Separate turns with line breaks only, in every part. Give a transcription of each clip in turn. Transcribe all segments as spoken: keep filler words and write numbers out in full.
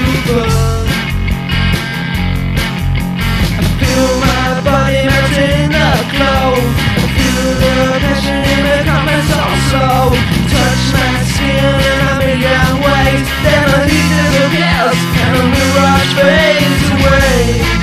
burn. I feel my body melting in the glow. I feel the passion in the coming so slow. Touch my skin in a million ways. Then the heat disappears and the mirage fades away.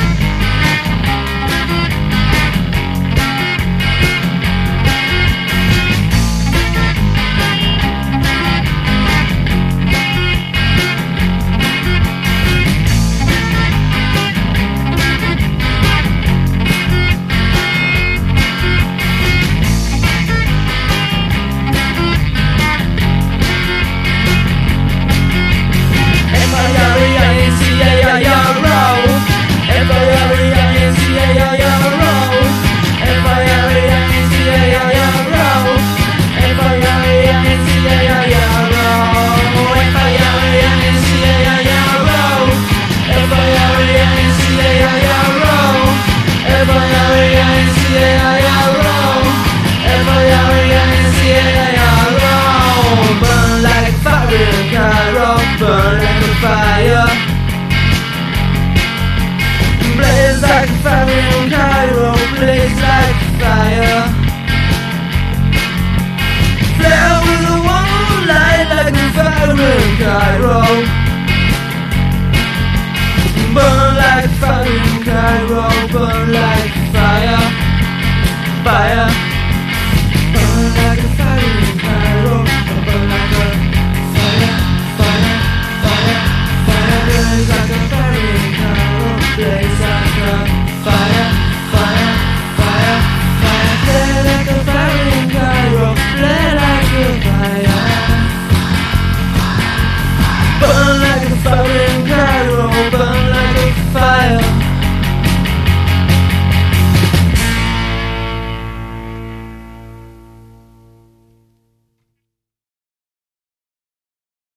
Burn like a fire, blaze like a fire in Cairo, blaze like a fire. Flare with a warm light like a fire in Cairo.